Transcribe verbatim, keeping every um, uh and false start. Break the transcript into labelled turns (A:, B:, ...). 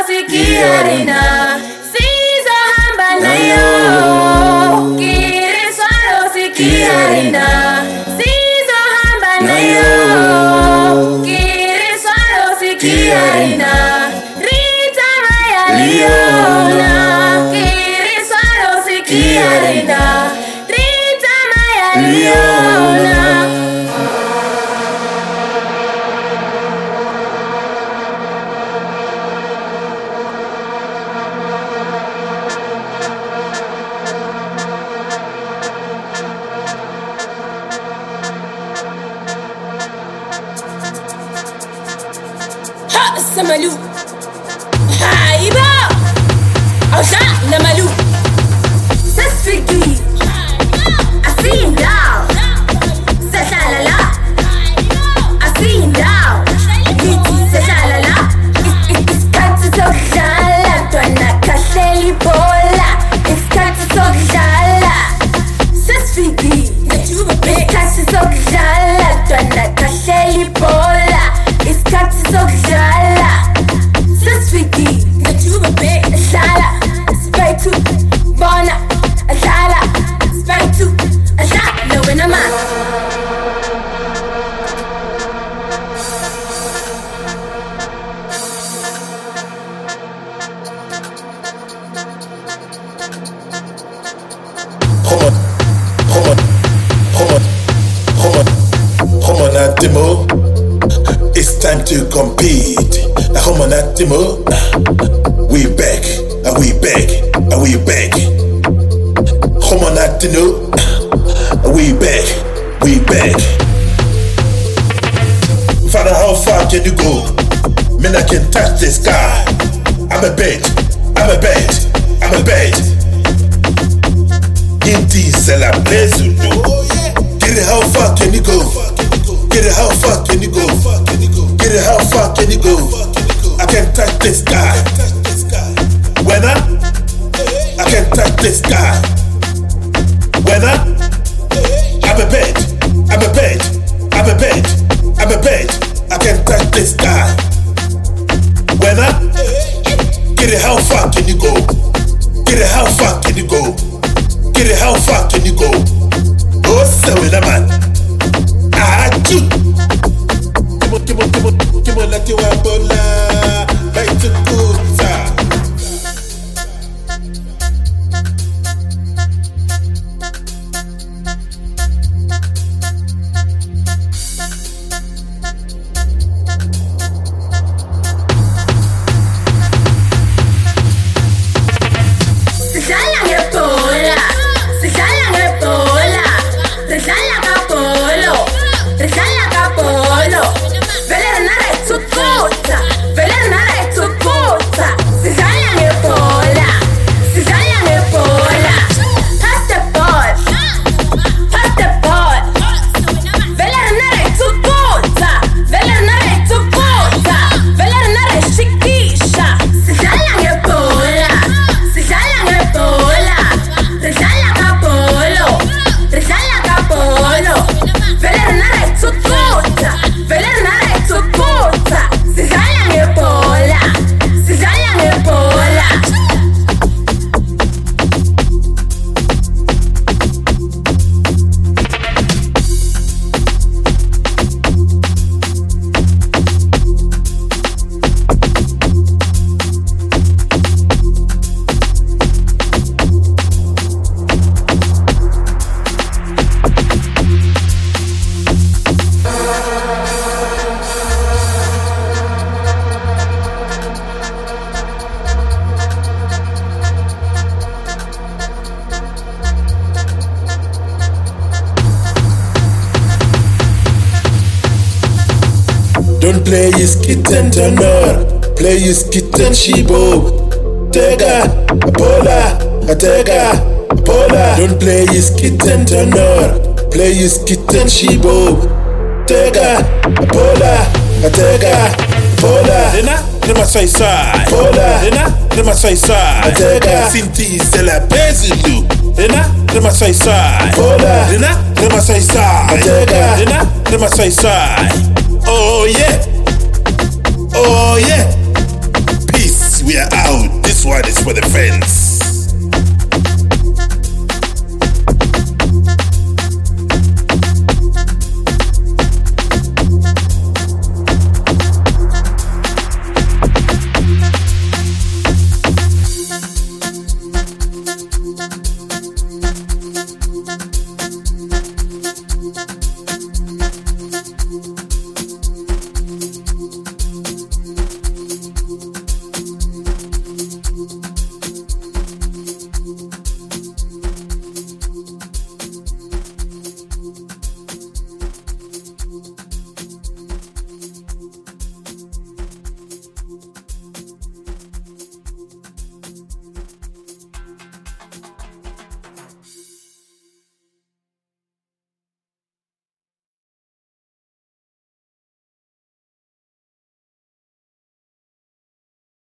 A: sikiarina sizohamba nayo kiriswalo sikiarina sizohamba nayo kiriswalo sikiarina Rita Maya Leona kiriswalo sikiarina Rita Maya Leona. Samalou, Haïba, Aja, Namalou, Sasfiki, Asin Dao, Sachalala, Asin Dao, Giti Sachalala, It's got to so jala, Dona Kasheli Bola, It's got to so jala, Sasfiki, It's got to so jala, Dona Kasheli Bola, It's got to so jala. Sasfiki, Najuba Bay, Shala, Spaitu, Bona, Shala, Spaitu, Shala, no in a man.
B: Come on, come on, come on, come on, come on, at demo. It's time to compete. Come on, at demo. We back, are we back, are we back? Come on, at demo. We back, we back. Father, how far can you go? Man, I can touch the sky. I'm a bed, I'm a bed, I'm a bed. Inti, c'est la place où get it, how far can you go? Get it, how far can you go? Get it, how far can you go? I can touch the sky. When I, I can touch the sky. When I, I'm a bed, I'm a bed, I'm a bed, I'm a bed. I can touch the sky. When I, get it, how far can you go? Get it, how far can you go? Get it, how far can you go? Oh, so in a man. Ah, you. Come on, come on, come on, come on, let you have bola. Back to Kuta. Don't play his kitten tenor, play his kitten shibo. Tega, Apola, Atega, Apola. Don't play his kitten tenor, play his kitten shibo. Tega, Apola, Atega, Apola. Dena, dema sai sai. Apola. Dena, dema sai sai. Atega. Sinti c'est la Bézilou. Dena, dema sai sai. Apola. Dena, dema sai sai. Atega. Dena, dema sai sai. Oh yeah, oh yeah. Peace, we are for the fans.